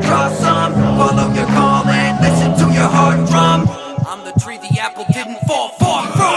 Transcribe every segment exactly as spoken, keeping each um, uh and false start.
draw some. Follow your call and listen to your heart drum. I'm the tree the apple didn't fall far from.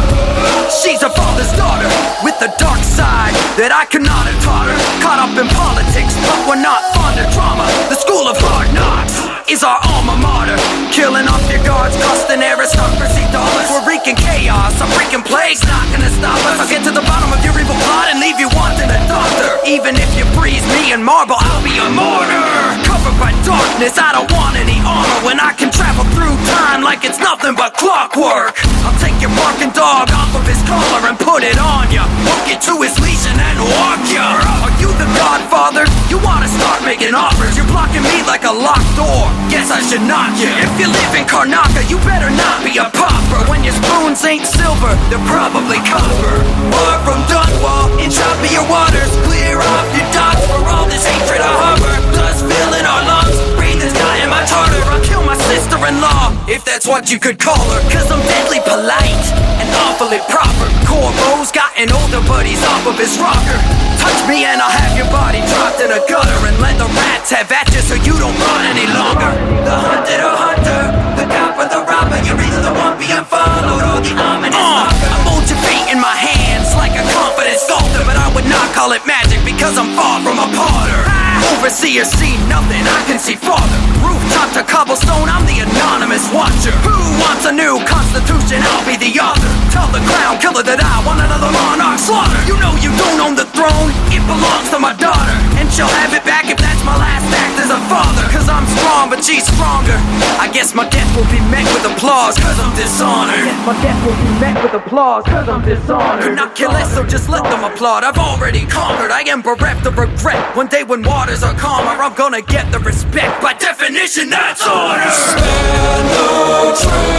She's a father's daughter with a dark side that I cannot have taught her. Caught up in politics, but we're not fond of drama. The school of hard knocks is our alma mater. Killing off your guards, costing aristocracy dollars. We're wreaking chaos, a freaking plague's not gonna stop us. I'll get to the bottom of your evil plot and leave you wanting a doctor. Even if you freeze me in marble, I'll be a martyr. Covered by darkness, I don't want any armor when I can travel through time like it's nothing but clockwork. I'll take your barking dog off of his collar and put it on ya. Hook it to his leash and then walk ya. Are you the godfather? You wanna start making offers. You're blocking me like a locked door. Guess I should knock ya. If you live in Karnaka, you better not be a pauper. When your spoons ain't silver, they're probably copper. Far from Dunwall, in choppier waters. Clear off your docks for all this hatred I harbor. Dust filling our lungs, breathe this guy in my tartar. I'll kill my sister-in-law, if that's what you could call her. Cause I'm deadly polite and awfully proper. Corbo's gotten older, but he's off of his rocker. Touch me and I'll have your body dropped in a gutter. And let the rats have at you so you don't run any longer. The hunted or hunter, the cop or the robber. You're either the one being followed or the ominous uh, I mold your fate in my hands like a confident sculptor. But I would not call it magic because I'm far from a potter. Overseer see nothing, I can see farther. Rooftop to cobblestone, I'm the anonymous watcher. Who wants a new constitution? I'll be the author. Tell the crown killer that I want another monarch slaughter. You know you don't own the throne, it belongs to my daughter. And she'll have it back if that's my last act as a father. Cause I'm strong, but she's stronger. I guess my death will be met with applause, cause I'm dishonored. I guess my death will be met with applause, cause I'm dishonored. Could not kill less, so just let them applaud. I've already conquered, I am bereft of regret. One day when waters are calmer, I'm gonna get the respect. By definition, that's honor. Spare no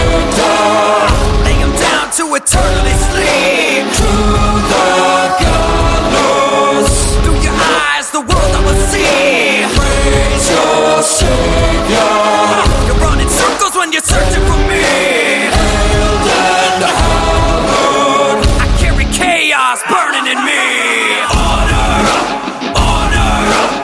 traitor. Lay him down to eternally sleep. To the gallows. Through your eyes, the world I will see. Praise your Savior. You're running circles when you're searching for me. Hailed and hallowed. I carry chaos burning in me. Honor, honor,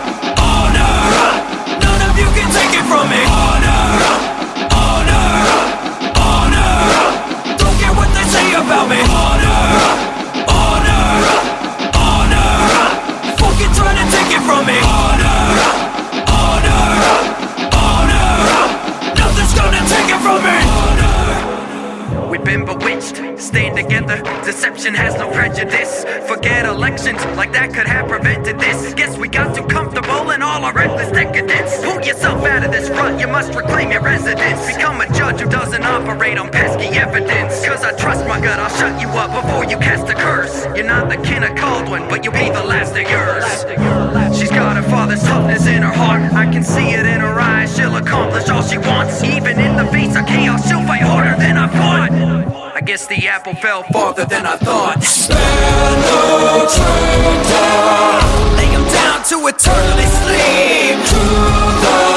honor. None of you can take it from me. Honor, honor, honor. Don't care what they say about me. Honor, honor, honor. Fucking trying to take it from me. Honor, honor, honor. Nothing's gonna take it from me. Honor. We've been bewitched, staying together. Deception has no prejudice. Forget elections, like that could have prevented this. Guess we got too comfortable in all our reckless decadence. Pull yourself out of this rut, you must reclaim your residence. Become a judge who doesn't operate on pesky evidence. Cause I trust my gut, I'll shut you up before you cast a curse. You're not the kin of Caldwin, but you'll be the last of yours. She's got her father's toughness in her heart. I can see it in her eyes, she'll accomplish all she wants. Even in the face of chaos, she'll fight harder than I fought. I guess the apple fell farther than I thought. Spare no traitor. Lay him down to eternally sleep. To the